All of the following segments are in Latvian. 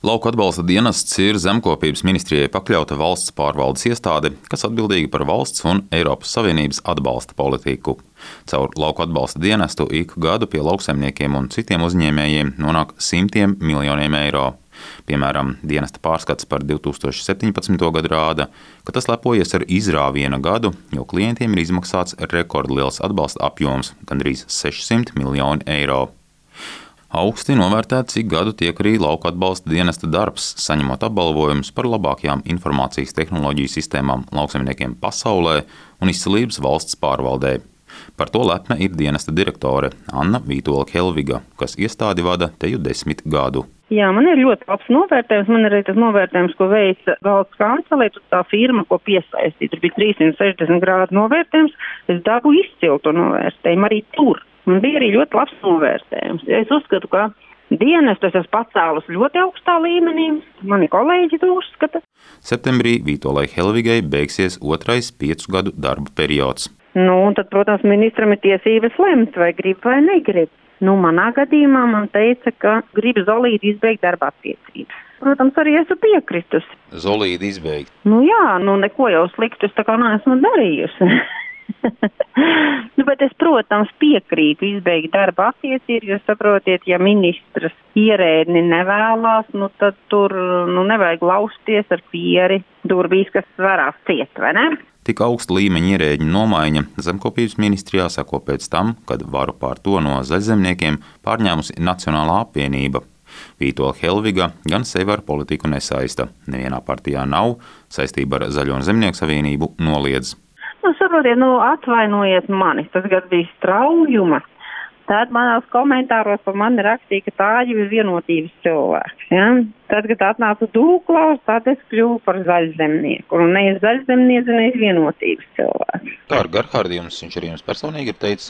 Lauku atbalsta dienests ir Zemkopības ministrijai pakļauta valsts pārvaldes iestāde, kas atbildīga par valsts un Eiropas Savienības atbalsta politiku. Caur lauku atbalsta dienestu ik gadu pie lauksaimniekiem un citiem uzņēmējiem nonāk simtiem miljoniem eiro. Piemēram, dienesta pārskats par 2017. gadu rāda, ka tas lepojas ar izrāviena gadu, jo klientiem ir izmaksāts rekordliels atbalsta apjoms – gandrīz 600 miljoni eiro. Augsti novērtēts ik gadu tiek arī lauku atbalsta dienesta darbs, saņemot apbalvojumus par labākajām informācijas tehnoloģiju sistēmām lauksaimniekiem pasaulē un izcilības valsts pārvaldē. Par to lepna ir dienesta direktore Anna Vītola-Helviga, kas iestādi vada teju 10 gadu. Jā, man ir ļoti labs novērtējums. Man ir arī tas novērtējums, ko veica valsts kancelē, tā firma, ko piesaistīja. Tur bija 360 grādu novērtējums. Es dabūju izcilu to novērtējumu arī tur. Man bija arī ļoti labs novērtējums. Es uzskatu, ka dienestu es esmu pacēlus ļoti augstā līmenī. Mani kolēģi to uzskata. Septembrī Vītolai Helvigai beigsies otrais 5 gadu darba periods. Un tad, protams, ministram ir tiesības lemt, vai grib vai negrib. Manā gadījumā man teica, ka grib Zolīdi izbeigt darba attiecības. Protams, arī esmu piekritus. Zolīdi izbeigt? Jā, neko jau sliktu es tā kā neesmu darījusi. Bet es, protams, piekrītu izbeigt darba attiecības, jo saprotiet, ja ministrs ierēdni nevēlās, tad tur nevajag lausties ar pieri durvīs, kas varās ciet, vai ne? Tik augsta līmeņa ierēģņu nomaiņa Zemkopības ministrijā seko pēc tam, kad varu pār to no zaļzemniekiem pārņēmusi Nacionālā apvienība. Vītola Helviga gan sevi ar politiku nesaista. Nevienā partijā nav, saistība ar Zaļo un Zemnieku savienību noliedz. Saprotiet, atvainojiet mani, tas gan bija straujuma. Tad manās komentāros par mani rakstīja, ka tā jau ir vienotības cilvēks. Ja? Tad, kad atnāca Dūklaus, tad es kļuvu par zaļzemnieku. Un nevis zaļzemnieci, nevis vienotības cilvēks. Kā ar Gerhardu jums? Viņš arī jums personīgi ir teicis?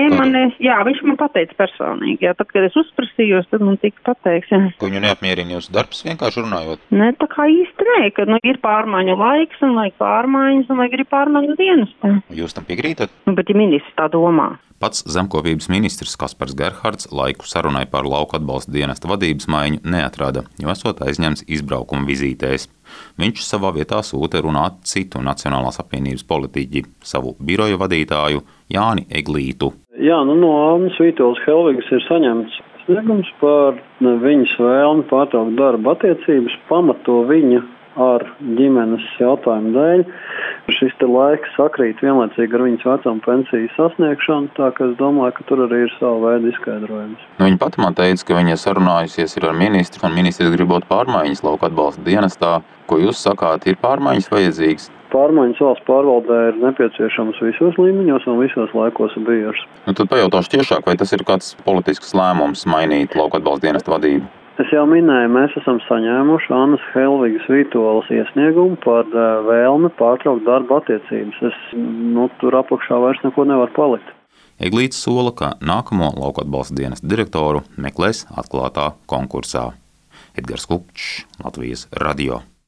Viņš man pateica personīgi. Jā, tad, kad es uzprasījos, tad man tika pateikts. Jā. Ko viņu neapmierina jūsu darbs, vienkārši runājot? Tā kā īsti ka ir pārmaiņu laiks un vajag pārmaiņas un vajag arī pārmaiņu dienestā. Jūs tam piekrītat? Bet ja ministrs tā domā. Pats Zemkopības ministrs Kaspars Gerhards laiku sarunai par lauku atbalsta dienesta vadības maiņu neatrada, jo esot aizņemts izbraukuma vizītēs. Viņš savā vietā sūta runāt citu Nacionālās apvienības politiķi, savu biroja vadītāju Jāni Eglītu. Jā, no Annas Vītolas Helvigas ir saņemts sniegums par viņas vēlmi pārtraukt darba attiecības, pamato viņa ar ģimenes jautājumu dēļ. Šis te laiks sakrīt vienlaicīgi ar viņas vecuma pensijas sasniegšanu, tā ka es domāju, ka tur arī ir sava veida izskaidrojums. Viņa pati man teica, ka viņa sarunājusies ir ar ministru, un ministrs gribot pārmaiņas lauku atbalsta dienestā. Ko jūs sakāt, ir pārmaiņas vajadzīgas? Pārmaiņas valsts pārvaldē ir nepieciešamas visos līmeņos un visos laikos ir bijušas. Tad pajautāšu tiešāk, vai tas ir kāds politisks lēmums mainīt lauku atbalsta dienesta vadību? Es jau minēju, mēs esam saņēmuši Annas Helvigas Vītolas iesniegumu par vēlmi pārtraukt darba attiecības. Tur apakšā vairs neko nevar palikt. Eglīts sola, ka nākamo lauku atbalsta dienesta direktoru meklēs atklātā konkursā. Edgars Kupčs, Latvijas radio.